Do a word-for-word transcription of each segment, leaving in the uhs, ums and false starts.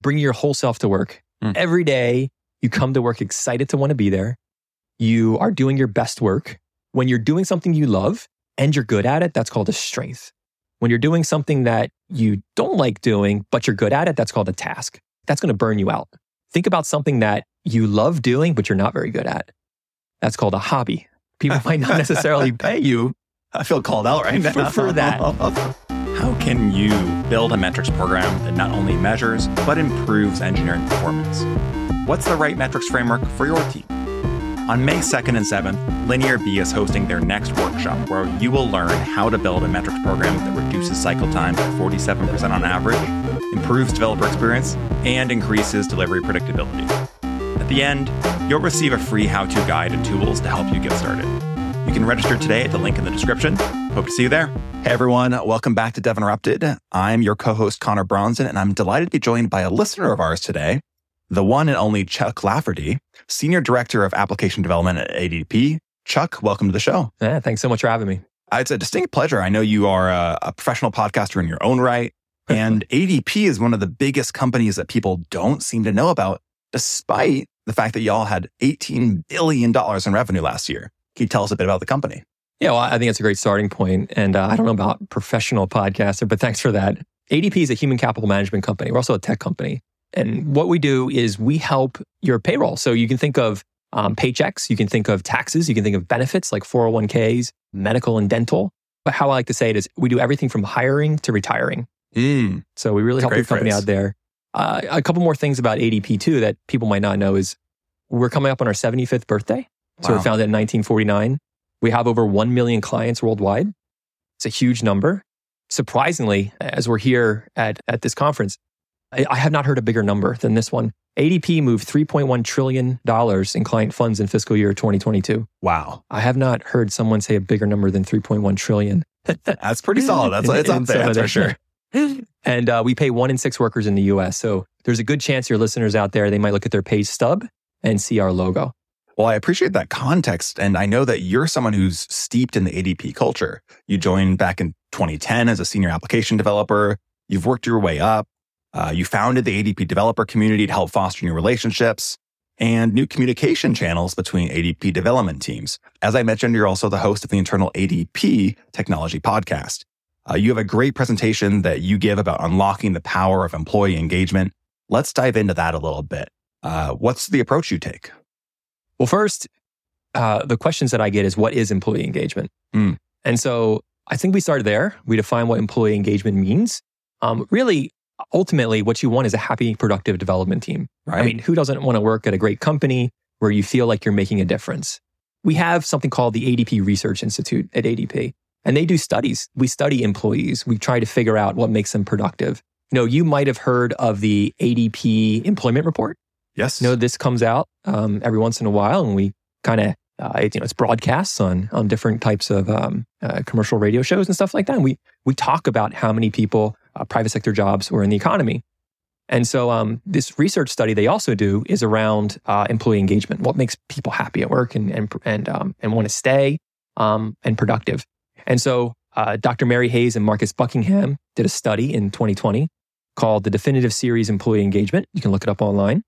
bring your whole self to work. Mm. Every day, you come to work excited to want to be there. You are doing your best work. When you're doing something you love and you're good at it, that's called a strength. When you're doing something that you don't like doing, but you're good at it, that's called a task. That's going to burn you out. Think about something that you love doing, but you're not very good at. That's called a hobby. People might not necessarily pay you. I feel called out right now. For, for that. How can you build a metrics program that not only measures, but improves engineering performance? What's the right metrics framework for your team? On May second and seventh, Linear B is hosting their next workshop where you will learn how to build a metrics program that reduces cycle time by forty-seven percent on average, improves developer experience, and increases delivery predictability. At the end, you'll receive a free how-to guide and tools to help you get started. You can register today at the link in the description. Hope to see you there. Hey everyone, welcome back to Dev Interrupted. I'm your co-host Connor Bronson, and I'm delighted to be joined by a listener of ours today, the one and only Chuck Lafferty, Senior Director of Application Development at A D P. Chuck, welcome to the show. Yeah, thanks so much for having me. Uh, it's a distinct pleasure. I know you are a, a professional podcaster in your own right, and A D P is one of the biggest companies that people don't seem to know about, despite the fact that y'all had eighteen billion dollars in revenue last year. Can you tell us a bit about the company? Yeah, well, I think it's a great starting point. And uh, I don't know about professional podcaster, but thanks for that. A D P is a human capital management company. We're also a tech company. And what we do is we help your payroll. So you can think of um, paychecks, you can think of taxes, you can think of benefits like four oh one k's, medical and dental. But how I like to say it is we do everything from hiring to retiring. Mm, so we really help your company phrase. out there. Uh, a couple more things about A D P too that people might not know is we're coming up on our seventy-fifth birthday. So wow. we're founded in nineteen forty-nine. We have over one million clients worldwide. It's a huge number. Surprisingly, as we're here at, at this conference, I, I have not heard a bigger number than this one. A D P moved three point one trillion dollars in client funds in fiscal year twenty twenty-two. Wow. I have not heard someone say a bigger number than three point one trillion. That's pretty solid. That's, in, it's up there, that's for sure. And uh, we pay one in six workers in the U S. So there's a good chance your listeners out there, they might look at their pay stub and see our logo. Well, I appreciate that context. And I know that you're someone who's steeped in the A D P culture. You joined back in twenty ten as a senior application developer. You've worked your way up. Uh, you founded the A D P developer community to help foster new relationships and new communication channels between A D P development teams. As I mentioned, you're also the host of the internal A D P Technology Podcast. Uh, you have a great presentation that you give about unlocking the power of employee engagement. Let's dive into that a little bit. Uh, what's the approach you take? Well, first, uh, the questions that I get is, what is employee engagement? Mm. And so I think we started there. We define what employee engagement means. Um, really, ultimately, what you want is a happy, productive development team. Right. I mean, who doesn't want to work at a great company where you feel like you're making a difference? We have something called the A D P Research Institute at A D P, and they do studies. We study employees. We try to figure out what makes them productive. You know, you might have heard of the A D P Employment Report. Yes. You know, this comes out um, every once in a while, and we kind of, uh, it, you know, it's broadcasts on on different types of um, uh, commercial radio shows and stuff like that. And we we talk about how many people, uh, private sector jobs were in the economy. And so um, this research study they also do is around uh, employee engagement. What makes people happy at work and and and um, and want to stay um, and productive. And so uh, Doctor Mary Hayes and Marcus Buckingham did a study in twenty twenty called the Definitive Series Employee Engagement. You can look it up online.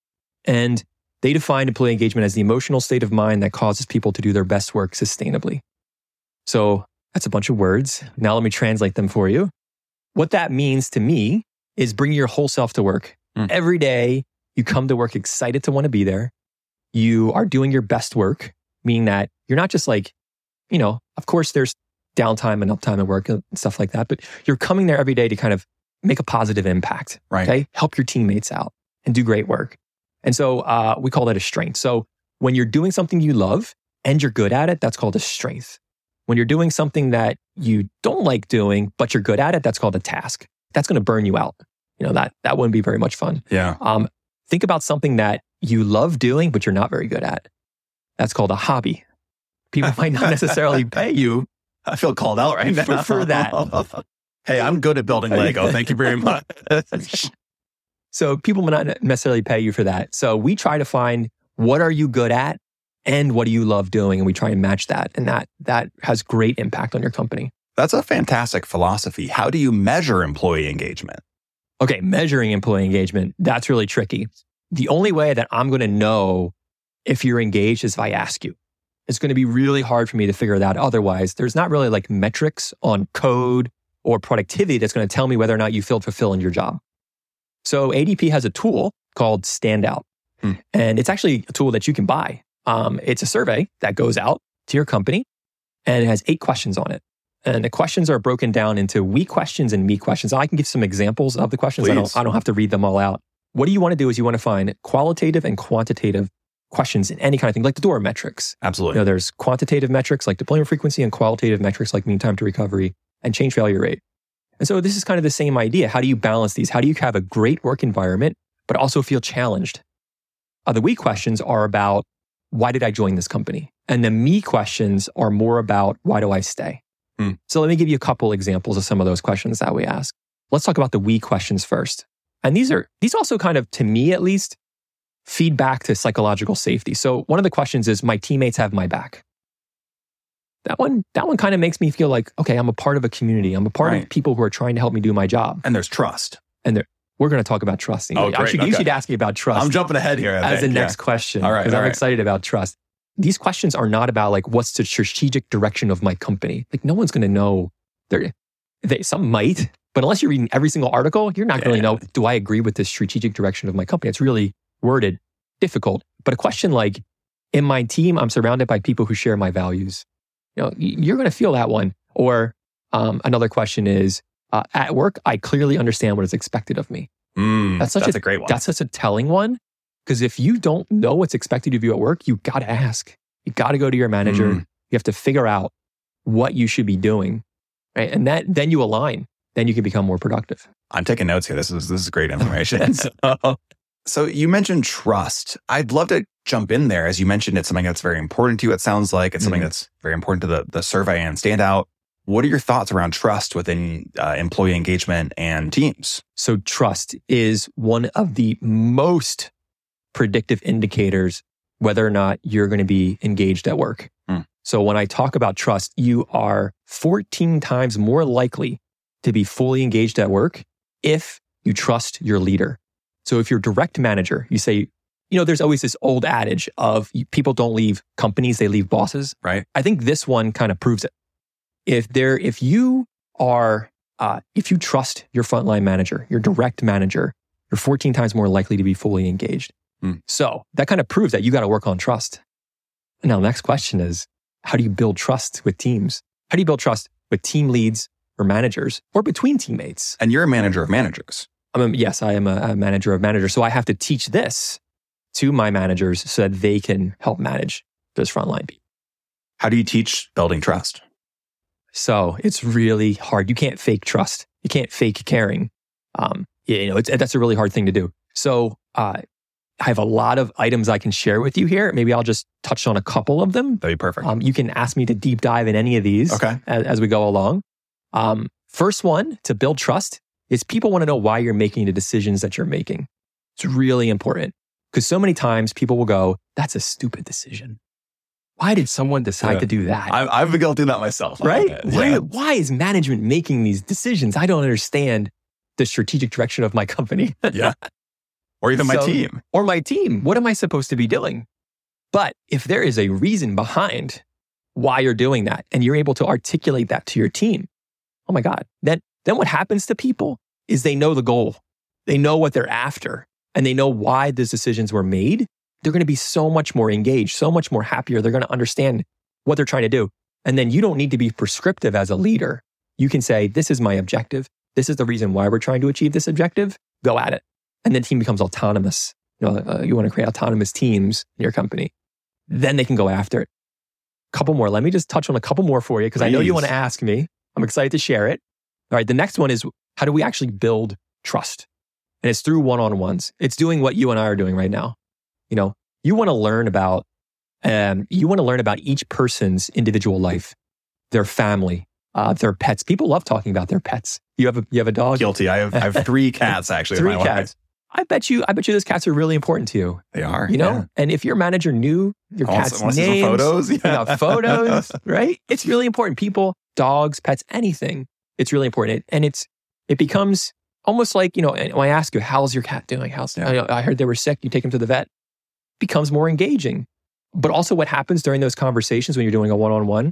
And they defined employee engagement as the emotional state of mind that causes people to do their best work sustainably. So that's a bunch of words. Now let me translate them for you. What that means to me is bring your whole self to work. Mm. Every day, you come to work excited to want to be there. You are doing your best work, meaning that you're not just like, you know, of course there's downtime and uptime at work and stuff like that, but you're coming there every day to kind of make a positive impact, right? Okay? Help your teammates out and do great work. And so uh, we call that a strength. So when you're doing something you love and you're good at it, that's called a strength. When you're doing something that you don't like doing, but you're good at it, that's called a task. That's going to burn you out. You know, that that wouldn't be very much fun. Yeah. Um, think about something that you love doing, but you're not very good at. That's called a hobby. People might not necessarily pay you. I feel called out right now. For, for that. Hey, I'm good at building Lego. Thank you very much. So people might not necessarily pay you for that. So we try to find what are you good at and what do you love doing? And we try and match that. And that that has great impact on your company. That's a fantastic philosophy. How do you measure employee engagement? Okay, measuring employee engagement, that's really tricky. The only way that I'm going to know if you're engaged is if I ask you. It's going to be really hard for me to figure that out. Otherwise, there's not really like metrics on code or productivity that's going to tell me whether or not you feel fulfilled in your job. So A D P has a tool called Standout. Hmm. And it's actually a tool that you can buy. Um, it's a survey that goes out to your company and it has eight questions on it. And the questions are broken down into we questions and me questions. I can give some examples of the questions. I don't, I don't have to read them all out. What do you want to do is you want to find qualitative and quantitative questions in any kind of thing, like the D O R metrics. Absolutely. You know, there's quantitative metrics like deployment frequency and qualitative metrics like mean time to recovery and change failure rate. And so this is kind of the same idea. How do you balance these? How do you have a great work environment, but also feel challenged? Uh, the we questions are about why did I join this company? And the me questions are more about why do I stay? Hmm. So let me give you a couple examples of some of those questions that we ask. Let's talk about the we questions first. And these are, these also kind of, to me at least, feedback to psychological safety. So one of the questions is, my teammates have my back. That one, that one kind of makes me feel like, okay, I'm a part of a community. I'm a part right. of people who are trying to help me do my job. And there's trust. And there, we're going to talk about trust. Oh, great. Actually, okay. you should ask me about trust. I'm jumping ahead here. I as think. the next yeah. question. All right. Because I'm right. excited about trust. These questions are not about like, what's the strategic direction of my company? Like no one's going to know. They're, they, some might, but unless you're reading every single article, you're not yeah. going to know, do I agree with the strategic direction of my company? It's really worded difficult. But a question like, in my team, I'm surrounded by people who share my values. You know, you're going to feel that one. Or um, another question is, uh, at work, I clearly understand what is expected of me. Mm, that's such that's a, a great one. That's such a telling one. Because if you don't know what's expected of you at work, you got to ask. You got to go to your manager. Mm. You have to figure out what you should be doing. Right? And that then you align. Then you can become more productive. I'm taking notes here. This is this is great information. so, so you mentioned trust. I'd love to jump in there. As you mentioned, it's something that's very important to you. It sounds like it's something mm-hmm. that's very important to the, the survey and Standout. What are your thoughts around trust within uh, employee engagement and teams? So trust is one of the most predictive indicators whether or not you're going to be engaged at work. Mm. So when I talk about trust, you are fourteen times more likely to be fully engaged at work if you trust your leader. So if you're direct manager, you say, you know, there's always this old adage of people don't leave companies, they leave bosses. Right. I think this one kind of proves it. If there, if you are, uh, if you trust your frontline manager, your direct manager, you're fourteen times more likely to be fully engaged. Mm. So that kind of proves that you got to work on trust. Now, the next question is, how do you build trust with teams? How do you build trust with team leads or managers or between teammates? And you're a manager of managers. I mean, yes, I am a, a manager of managers. So I have to teach this to my managers so that they can help manage those frontline people. How do you teach building trust? So it's really hard. You can't fake trust. You can't fake caring. Um, you know, it's, that's a really hard thing to do. So uh, I have a lot of items I can share with you here. Maybe I'll just touch on a couple of them. That'd be perfect. Um, you can ask me to deep dive in any of these okay. as, as we go along. Um, first one, to build trust, is people want to know why you're making the decisions that you're making. It's really important because so many times people will go, that's a stupid decision. Why did someone decide yeah. to do that? I, I've been guilty of that myself. Right? Why, yeah. why is management making these decisions? I don't understand the strategic direction of my company. yeah. Or even my so, team. Or my team. What am I supposed to be doing? But if there is a reason behind why you're doing that and you're able to articulate that to your team, oh my God, then, then what happens to people is they know the goal. They know what they're after and they know why those decisions were made. They're going to be so much more engaged, so much more happier. They're going to understand what they're trying to do. And then you don't need to be prescriptive as a leader. You can say, this is my objective. This is the reason why we're trying to achieve this objective. Go at it. And the team becomes autonomous. You know, uh, you want to create autonomous teams in your company. Then they can go after it. Couple more. Let me just touch on a couple more for you because I know you want to ask me. I'm excited to share it. All right. The next one is, how do we actually build trust? And it's through one-on-ones. It's doing what you and I are doing right now. You know, you want to learn about, um, you want to learn about each person's individual life, their family, uh, their pets. People love talking about their pets. You have a, you have a dog? Guilty. I have, I have three cats actually. Three with my cats. Wife. I bet you, I bet you those cats are really important to you. They are. You know, yeah. and if your manager knew your cat's names, names, photos, yeah. you know, photos, right? It's really important. People, dogs, pets, anything. It's really important. And it's, it becomes almost like, you know, when I ask you, how's your cat doing? How's, yeah. I, I heard they were sick. You take them to the vet. Becomes more engaging. But also what happens during those conversations when you're doing a one-on-one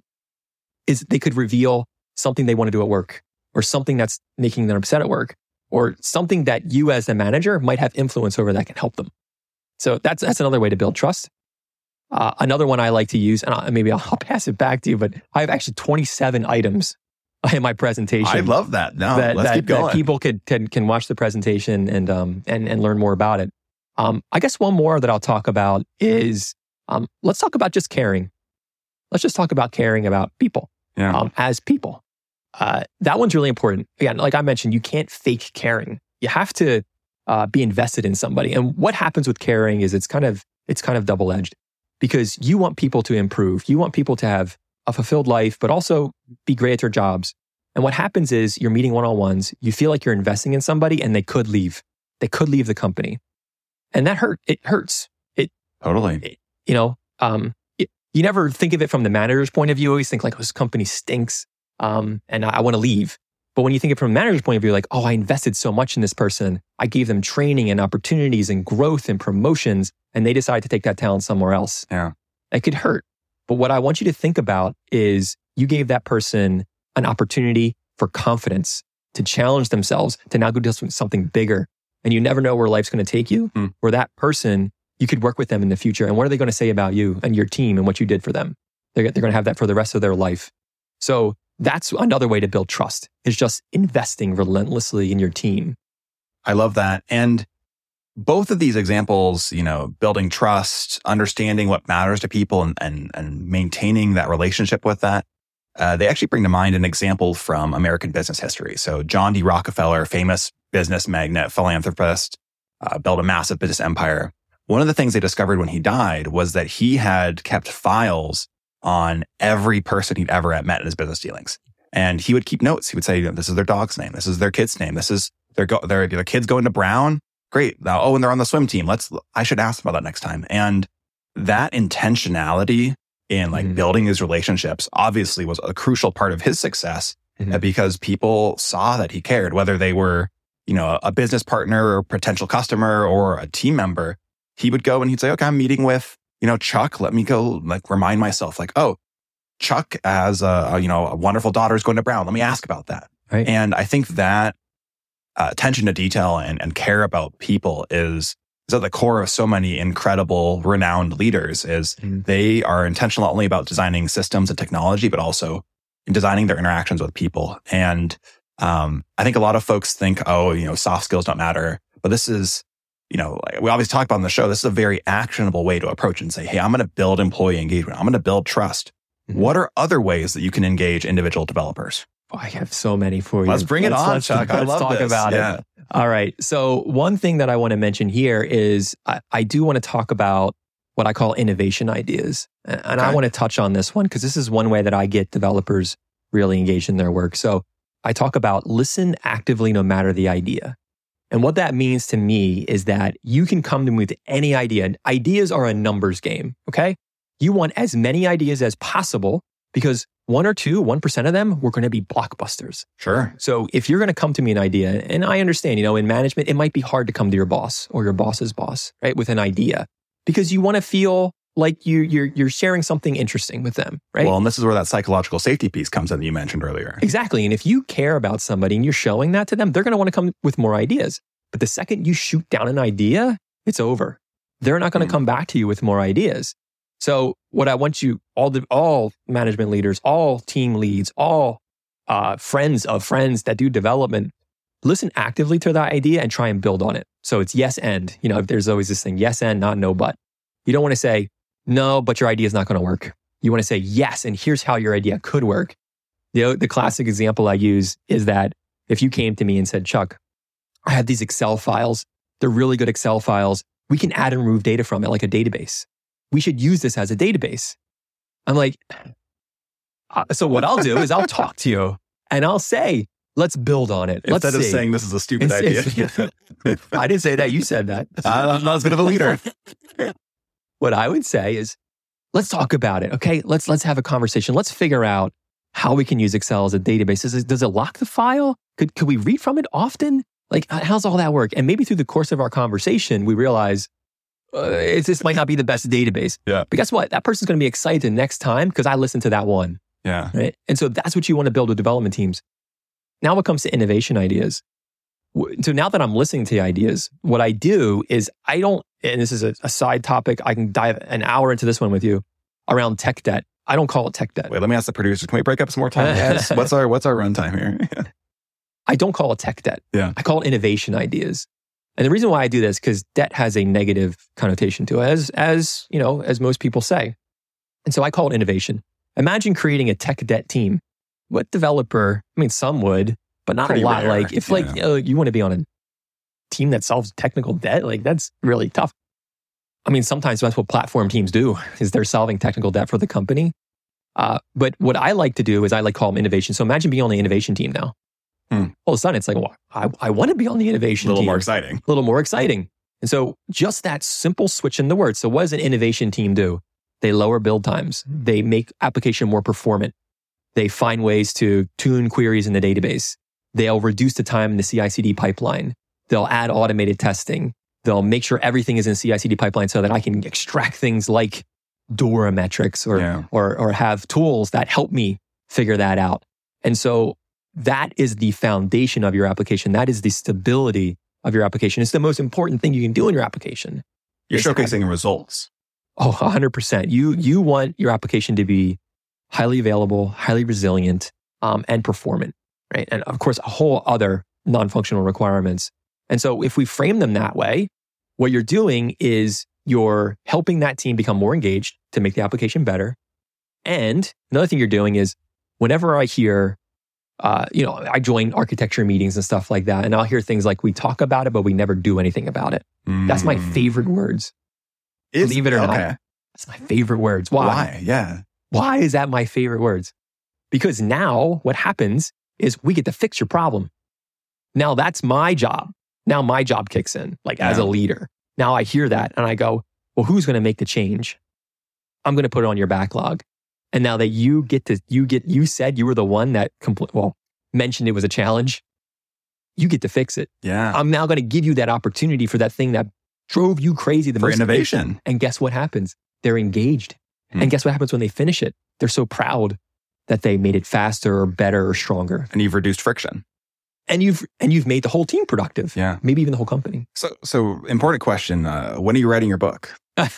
is they could reveal something they want to do at work, or something that's making them upset at work, or something that you as a manager might have influence over that can help them. So that's that's another way to build trust. Uh, another one I like to use, and I'll, maybe I'll, I'll pass it back to you, but I have actually twenty-seven items in my presentation. I love that. No, that, let's that, keep going. That people could, can can watch the presentation and um and and learn more about it. Um, I guess one more that I'll talk about is um let's talk about just caring. Let's just talk about caring about people yeah. um, as people. Uh, that one's really important. Again, like I mentioned, you can't fake caring. You have to uh, be invested in somebody. And what happens with caring is it's kind of it's kind of double edged. Because you want people to improve. You want people to have a fulfilled life, but also be great at their jobs. And what happens is you're meeting one-on-ones, you feel like you're investing in somebody and they could leave. They could leave the company. And that hurt. It hurts. It Totally. It, you know, um, it, you never think of it from the manager's point of view. You always think like, oh, this company stinks um, and I, I want to leave. But when you think of it from a manager's point of view, like, oh, I invested so much in this person. I gave them training and opportunities and growth and promotions, and they decide to take that talent somewhere else. Yeah. It could hurt. But what I want you to think about is you gave that person an opportunity for confidence, to challenge themselves, to now go do something bigger. And you never know where life's going to take you, mm. where that person, you could work with them in the future. And what are they going to say about you and your team and what you did for them? They're, they're going to have that for the rest of their life. So that's another way to build trust, is just investing relentlessly in your team. I love that. And both of these examples, you know, building trust, understanding what matters to people and, and, and maintaining that relationship with that, uh, they actually bring to mind an example from American business history. So John D. Rockefeller, famous business magnate, philanthropist, uh, built a massive business empire. One of the things they discovered when he died was that he had kept files on every person he'd ever met in his business dealings. And he would keep notes. He would say, this is their dog's name. This is their kid's name. This is their, go- their, their kids going to Brown. Great. Now, oh, and they're on the swim team. Let's, I should ask them about that next time. And that intentionality in like mm-hmm. building these relationships obviously was a crucial part of his success mm-hmm. because people saw that he cared, whether they were, you know, a business partner or potential customer or a team member. He would go and he'd say, okay, I'm meeting with, you know, Chuck. Let me go like remind myself like, oh, Chuck has a, a you know, a wonderful daughter is going to Brown. Let me ask about that. Right. And I think that uh, attention to detail and, and care about people is, is at the core of so many incredible, renowned leaders. Is mm-hmm. they are intentional not only about designing systems and technology, but also in designing their interactions with people. And um, I think a lot of folks think, oh, you know, soft skills don't matter. But this is, you know, we always talk about on the show, this is a very actionable way to approach it and say, hey, I'm going to build employee engagement. I'm going to build trust. Mm-hmm. What are other ways that you can engage individual developers? Oh, I have so many for you. Let's bring let's, it on, let's, Chuck. Let's I love talk this. about yeah. it. All right. So one thing that I want to mention here is I, I do want to talk about what I call innovation ideas. And, and okay. I want to touch on this one because this is one way that I get developers really engaged in their work. So I talk about listen actively no matter the idea. And what that means to me is that you can come to me with any idea. Ideas are a numbers game, okay? You want as many ideas as possible because one or two, one percent of them, were going to be blockbusters. Sure. So if you're going to come to me an idea, and I understand, you know, in management, it might be hard to come to your boss or your boss's boss, right, with an idea because you want to feel like you, you're you're sharing something interesting with them, right? Well, and this is where that psychological safety piece comes in that you mentioned earlier. Exactly. And if you care about somebody and you're showing that to them, they're going to want to come with more ideas. But the second you shoot down an idea, it's over. They're not going to mm. come back to you with more ideas. So what I want you, all the all management leaders, all team leads, all uh, friends of friends that do development, listen actively to that idea and try and build on it. So it's yes and, you know, there's always this thing, yes and, not no but. You don't want to say, no, but your idea is not going to work. You want to say yes, and here's how your idea could work. The, the classic example I use is that if you came to me and said, Chuck, I have these Excel files. They're really good Excel files. We can add and remove data from it like a database. We should use this as a database. I'm like, uh, so what I'll do is I'll talk to you and I'll say, let's build on it. Let's Instead see. of saying this is a stupid it's, idea. It's, I didn't say that. You said that. I'm not as good of a leader. What I would say is, let's talk about it. Okay, let's let's have a conversation. Let's figure out how we can use Excel as a database. Does it, does it lock the file? Could could we read from it often? Like, how's all that work? And maybe through the course of our conversation, we realize uh, it's, this might not be the best database. Yeah. But guess what? That person's going to be excited next time because I listened to that one. Yeah. Right. And so that's what you want to build with development teams. Now, what comes to innovation ideas? So now that I'm listening to the ideas, what I do is I don't, and this is a, a side topic, I can dive an hour into this one with you around tech debt. I don't call it tech debt. Wait, let me ask the producers. Can we break up some more time? Yes. What's our what's our runtime here? I don't call it tech debt. Yeah. I call it innovation ideas. And the reason why I do this, because debt has a negative connotation to it, as, as, you know, as most people say. And so I call it innovation. Imagine creating a tech debt team. What developer, I mean, some would, but not Pretty a lot. rare, Like if yeah. like, you know, you want to be on a team that solves technical debt, like that's really tough. I mean, sometimes that's what platform teams do, is they're solving technical debt for the company. Uh, but what I like to do is I like call them innovation. So imagine being on the innovation team now. Hmm. All of a sudden, it's like, well, I, I want to be on the innovation A little team. more exciting. A little more exciting. And so just that simple switch in the words. So what does an innovation team do? They lower build times. They make application more performant. They find ways to tune queries in the database. They'll reduce the time in the C I C D pipeline. They'll add automated testing. They'll make sure everything is in C I C D pipeline so that I can extract things like DORA metrics or, Yeah. or, or have tools that help me figure that out. And so that is the foundation of your application. That is the stability of your application. It's the most important thing you can do in your application. You're It's showcasing results. Oh, one hundred percent. You, you want your application to be highly available, highly resilient, um, and performant, right? And of course, a whole other non-functional requirements. And so if we frame them that way, what you're doing is you're helping that team become more engaged to make the application better. And another thing you're doing is whenever I hear, uh, you know, I join architecture meetings and stuff like that, and I'll hear things like, we talk about it, but we never do anything about it. That's my Mm. favorite words. Is- Believe it or okay. not. That's my favorite words. Why? Why? Yeah. Why is that my favorite words? Because now what happens is we get to fix your problem. Now that's my job. Now my job kicks in, like as Yeah. a leader. Now I hear that and I go, well, who's going to make the change? I'm going to put it on your backlog. And now that you get to, you get, you said you were the one that, compl- well, mentioned it was a challenge, you get to fix it. Yeah. I'm now going to give you that opportunity for that thing that drove you crazy the For most. innovation. And guess what happens? They're engaged. Hmm. And guess what happens when they finish it? They're so proud that they made it faster or better or stronger. And you've reduced friction. And you've and you've made the whole team productive. Yeah. Maybe even the whole company. So, so important question. Uh, when are you writing your book?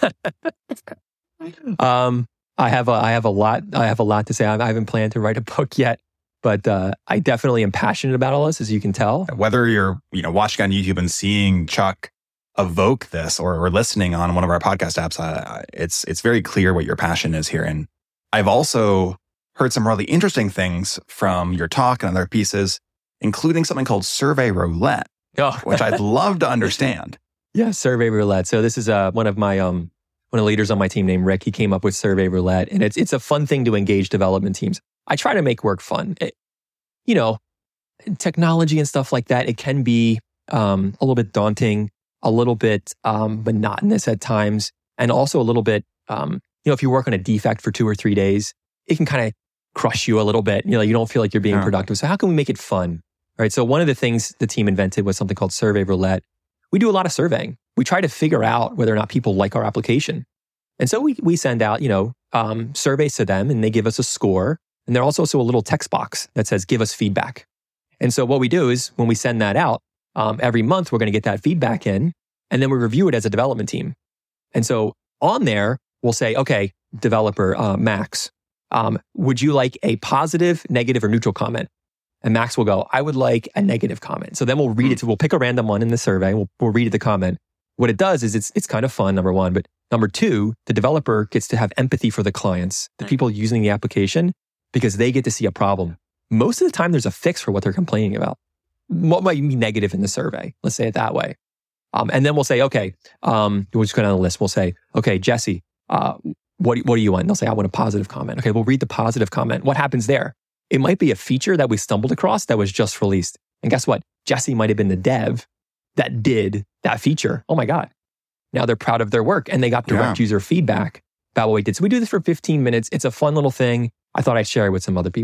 um, I have a I have a lot I have a lot to say. I I haven't planned to write a book yet, but uh, I definitely am passionate about all this, as you can tell. Whether you're, you know, watching on YouTube and seeing Chuck evoke this, or, or listening on one of our podcast apps, uh, it's it's very clear what your passion is here. And I've also heard some really interesting things from your talk and other pieces, including something called Survey Roulette, Oh. which I'd love to understand. Yeah, Survey Roulette. So this is uh, one of my um one of the leaders on my team named Rick. He came up with Survey Roulette, and it's it's a fun thing to engage development teams. I try to make work fun. It, you know, technology and stuff like that, it can be um, a little bit daunting, a little bit um, monotonous at times, and also a little bit, um, you know, if you work on a defect for two or three days, it can kind of crush you a little bit. You know, you don't feel like you're being Yeah. productive. So how can we make it fun? All right. So one of the things the team invented was something called Survey Roulette. We do a lot of surveying. We try to figure out whether or not people like our application. And so we we send out, you know, um, surveys to them, and they give us a score. And there's also a little text box that says, give us feedback. And so what we do is when we send that out, um, every month, we're going to get that feedback in, and then we review it as a development team. And so on there, we'll say, okay, developer, uh, Max, um, would you like a positive, negative, or neutral comment? And Max will go, I would like a negative comment. So then we'll read it. So we'll pick a random one in the survey. We'll, we'll read the comment. What it does is it's it's kind of fun, number one. But number two, the developer gets to have empathy for the clients, the people using the application, because they get to see a problem. Most of the time, there's a fix for what they're complaining about. What might be negative in the survey? Let's say it that way. Um, and then we'll say, okay, um, we'll just go down the list. We'll say, okay, Jesse, uh, what, what do you want? And they'll say, I want a positive comment. Okay, we'll read the positive comment. What happens there? It might be a feature that we stumbled across that was just released. And guess what? Jesse might have been the dev that did that feature. Oh my God. Now they're proud of their work and they got direct Yeah. user feedback about what we did. So we do this for fifteen minutes. It's a fun little thing. I thought I'd share it with some other people.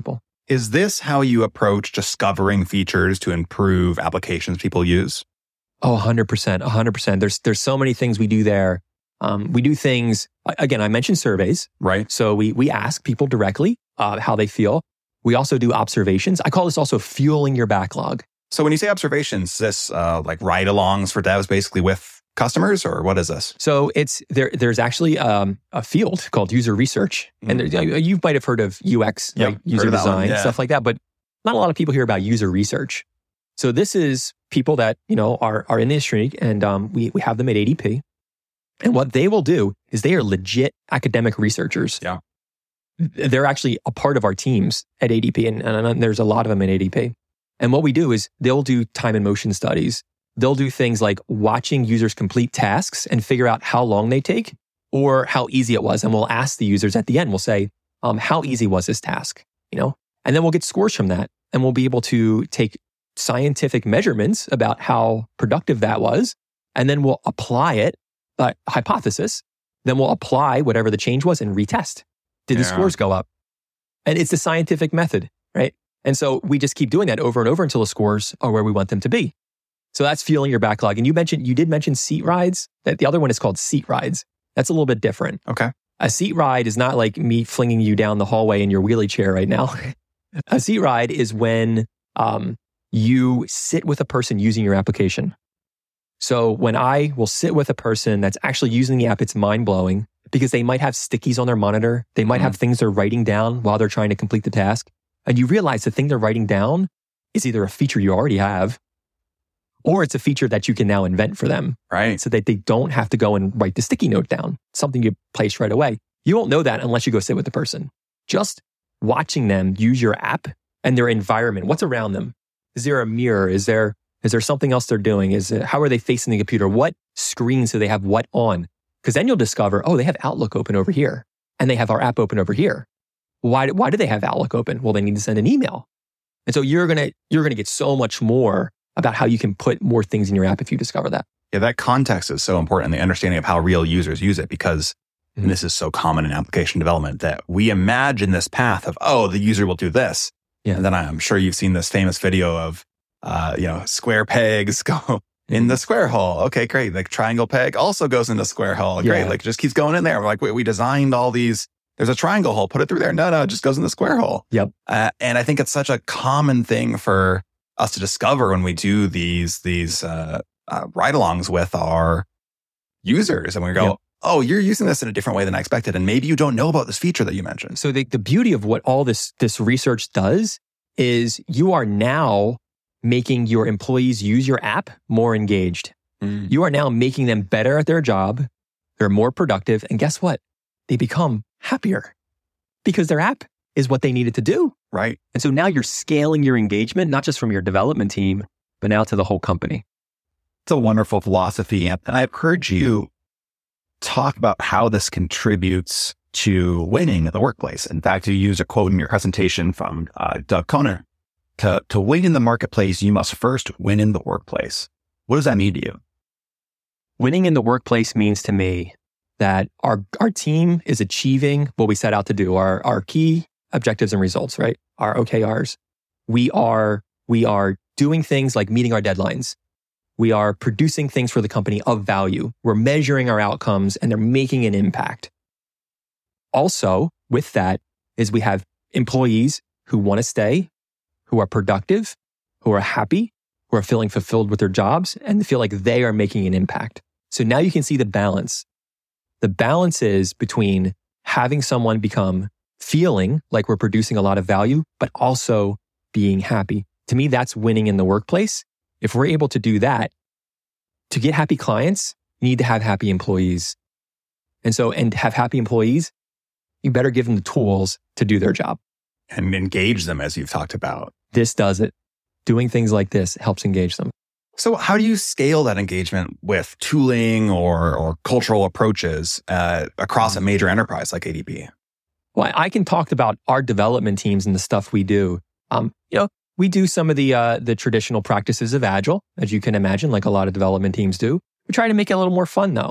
Is this how you approach discovering features to improve applications people use? Oh, one hundred percent, one hundred percent. There's, there's so many things we do there. Um, we do things, again, I mentioned surveys. Right. So we we ask people directly uh, how they feel. We also do observations. I call this also fueling your backlog. So when you say observations, is this uh, like ride-alongs for devs basically with customers, or what is this? So it's there. There's actually um, a field called user research. Mm. And there, you might have heard of U X, yep, right? User design, yeah. stuff like that. But not a lot of people hear about user research. So this is people that, you know, are, are in the industry, and um, we, we have them at A D P. And what they will do is they are legit academic researchers. Yeah. They're actually a part of our teams at A D P, and, and there's a lot of them at A D P. And what we do is they'll do time and motion studies. They'll do things like watching users complete tasks and figure out how long they take or how easy it was. And we'll ask the users at the end, we'll say, um, how easy was this task? You know, and then we'll get scores from that. And we'll be able to take scientific measurements about how productive that was. And then we'll apply it, uh, hypothesis. Then we'll apply whatever the change was and retest. Did the yeah. scores go up? And it's the scientific method, right? And so we just keep doing that over and over until the scores are where we want them to be. So that's fueling your backlog. And you mentioned, you did mention seat rides. That the other one is called seat rides. That's a little bit different. Okay. A seat ride is not like me flinging you down the hallway in your wheelie chair right now. A seat ride is when um, you sit with a person using your application. So when I will sit with a person that's actually using the app, it's mind-blowing because they might have stickies on their monitor. They might mm. have things they're writing down while they're trying to complete the task. And you realize the thing they're writing down is either a feature you already have, or it's a feature that you can now invent for them. Right. So that they don't have to go and write the sticky note down, something you place right away. You won't know that unless you go sit with the person. Just watching them use your app and their environment. What's around them? Is there a mirror? Is there is there something else they're doing? Is it, how are they facing the computer? What screens do they have what on? Because then you'll discover, oh, they have Outlook open over here and they have our app open over here. Why, why do they have Outlook open? Well, they need to send an email. And so you're gonna you're gonna get so much more about how you can put more things in your app if you discover that. Yeah, that context is so important, the understanding of how real users use it, because mm-hmm. and this is so common in application development that we imagine this path of, oh, the user will do this. Yeah. And then I'm sure you've seen this famous video of, uh, you know, square pegs go in the square hole. Okay, great. Like triangle peg also goes into square hole. Great. Yeah. Like it just keeps going in there. We're like, wait, we designed all these. There's a triangle hole. Put it through there. No, no, it just goes in the square hole. Yep. Uh, and I think it's such a common thing for us to discover when we do these these uh, uh, ride-alongs with our users, and we go, yep. oh, you're using this in a different way than I expected, and maybe you don't know about this feature that you mentioned. So the, the beauty of what all this this research does is you are now making your employees use your app more engaged. Mm. You are now making them better at their job. They're more productive, and guess what? They become happier because their app is what they needed to do. Right. And so now you're scaling your engagement, not just from your development team, but now to the whole company. It's a wonderful philosophy. And I've heard you talk about how this contributes to winning in the workplace. In fact, you use a quote in your presentation from uh, Doug Conner. To, to win in the marketplace, you must first win in the workplace. What does that mean to you? Winning in the workplace means to me that our, our team is achieving what we set out to do, our, our key objectives and results, right? Our O K Rs. We are, we are doing things like meeting our deadlines. We are producing things for the company of value. We're measuring our outcomes and they're making an impact. Also, with that is we have employees who want to stay, who are productive, who are happy, who are feeling fulfilled with their jobs, and feel like they are making an impact. So now you can see the balance. The balance is between having someone become feeling like we're producing a lot of value, but also being happy. To me, that's winning in the workplace. If we're able to do that, to get happy clients, you need to have happy employees. And so, and have happy employees, you better give them the tools to do their job. And engage them, as you've talked about. This does it. Doing things like this helps engage them. So how do you scale that engagement with tooling or, or cultural approaches uh, across a major enterprise like A D P? Well, I can talk about our development teams and the stuff we do. Um, you know, we do some of the uh, the traditional practices of Agile, as you can imagine, like a lot of development teams do. We try to make it a little more fun, though.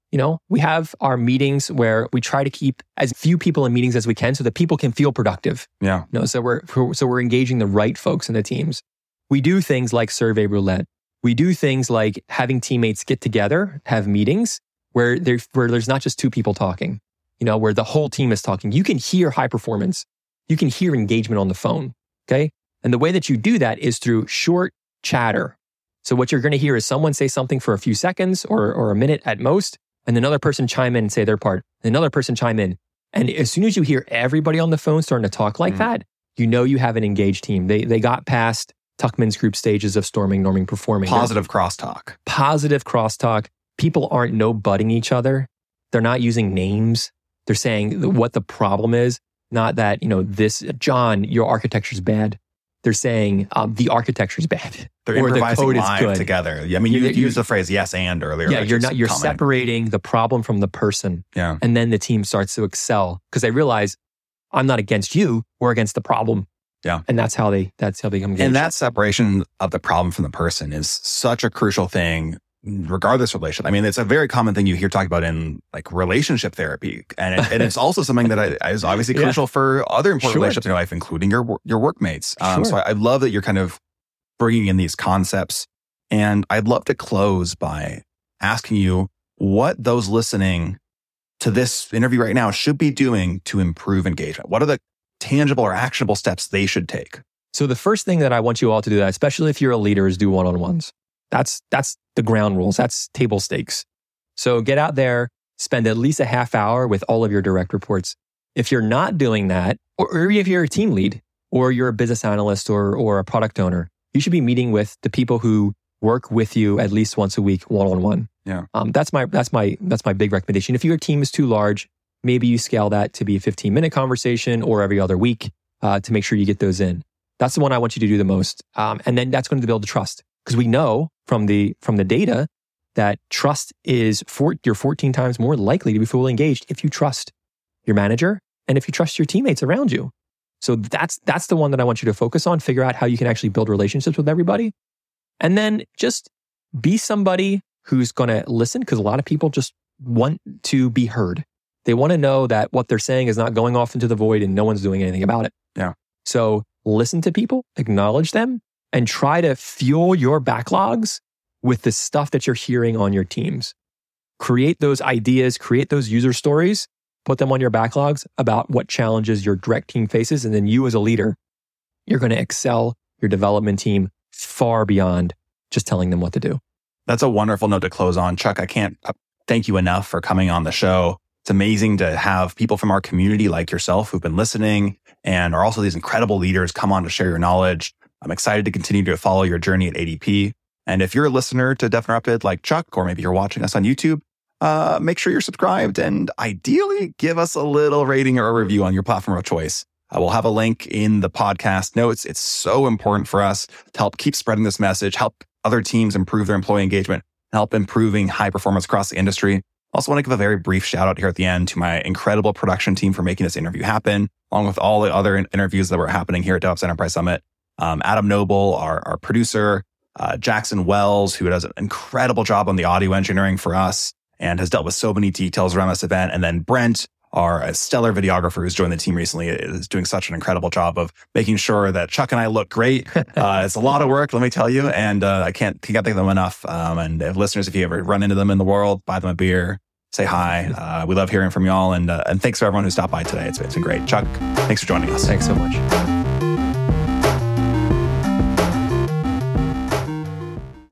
You know, we have our meetings where we try to keep as few people in meetings as we can so that people can feel productive. Yeah. You know, so we're so we're engaging the right folks in the teams. We do things like survey roulette. We do things like having teammates get together, have meetings where there where there's not just two people talking. You know, where the whole team is talking. You can hear high performance. You can hear engagement on the phone. Okay, and the way that you do that is through short chatter. So what you're going to hear is someone say something for a few seconds or or a minute at most, and another person chime in and say their part. Another person chime in. And as soon as you hear everybody on the phone starting to talk like mm. that, you know you have an engaged team. They they got past Tuckman's group stages of storming, norming, performing. Positive crosstalk. Positive crosstalk. People aren't no-butting each other. They're not using names. They're saying what the problem is, not that, you know, this, John, your architecture's bad. They're saying um, the architecture's bad. They're or improvising the code live is good. together. I mean, you, you used the phrase yes and earlier. Yeah, you're not. You're comment. separating the problem from the person. Yeah. And then the team starts to excel because they realize I'm not against you. We're against the problem. Yeah. And that's how they, that's how they become engaged. And that separation of the problem from the person is such a crucial thing, regardless of relation. I mean, it's a very common thing you hear talk about in like relationship therapy. And, it, and it's also something that I, is obviously yeah. crucial for other important sure. relationships in your life, including your, your workmates. Um, sure. So I, I love that you're kind of bringing in these concepts. And I'd love to close by asking you what those listening to this interview right now should be doing to improve engagement. What are the tangible or actionable steps they should take? So the first thing that I want you all to do, that, especially if you're a leader, is do one-on-ones. That's that's the ground rules. That's table stakes. So get out there, spend at least a half hour with all of your direct reports. If you're not doing that, or, or if you're a team lead, or you're a business analyst or or a product owner, you should be meeting with the people who work with you at least once a week, one-on-one. Yeah. Um, that's my that's my that's my big recommendation. If your team is too large, maybe you scale that to be a fifteen minute conversation or every other week uh, to make sure you get those in. That's the one I want you to do the most. Um, and then that's going to build the trust. Because we know from the from the data that trust is, for, you're fourteen times more likely to be fully engaged if you trust your manager and if you trust your teammates around you. So that's that's the one that I want you to focus on. Figure out how you can actually build relationships with everybody. And then just be somebody who's going to listen, because a lot of people just want to be heard. They want to know that what they're saying is not going off into the void and no one's doing anything about it. Yeah. So listen to people, acknowledge them, and try to fuel your backlogs with the stuff that you're hearing on your teams. Create those ideas, create those user stories, put them on your backlogs about what challenges your direct team faces. And then you as a leader, you're going to excel your development team far beyond just telling them what to do. That's a wonderful note to close on. Chuck, I can't thank you enough for coming on the show. It's amazing to have people from our community like yourself who've been listening and are also these incredible leaders come on to share your knowledge. I'm excited to continue to follow your journey at A D P. And if you're a listener to Dev Interrupted like Chuck, or maybe you're watching us on YouTube, uh, make sure you're subscribed and ideally give us a little rating or a review on your platform of choice. Uh, we'll have a link in the podcast notes. It's so important for us to help keep spreading this message, help other teams improve their employee engagement, help improving high performance across the industry. Also want to give a very brief shout out here at the end to my incredible production team for making this interview happen, along with all the other interviews that were happening here at DevOps Enterprise Summit. Um, Adam Noble, our, our producer, uh, Jackson Wells, who does an incredible job on the audio engineering for us and has dealt with so many details around this event. And then Brent, our a stellar videographer who's joined the team recently, is doing such an incredible job of making sure that Chuck and I look great. Uh, it's a lot of work, let me tell you. And uh, I can't, can't thank them enough. Um, and if listeners, if you ever run into them in the world, buy them a beer, say hi. Uh, we love hearing from y'all. And, uh, and thanks to everyone who stopped by today. It's, it's been great. Chuck, thanks for joining us. Thanks so much.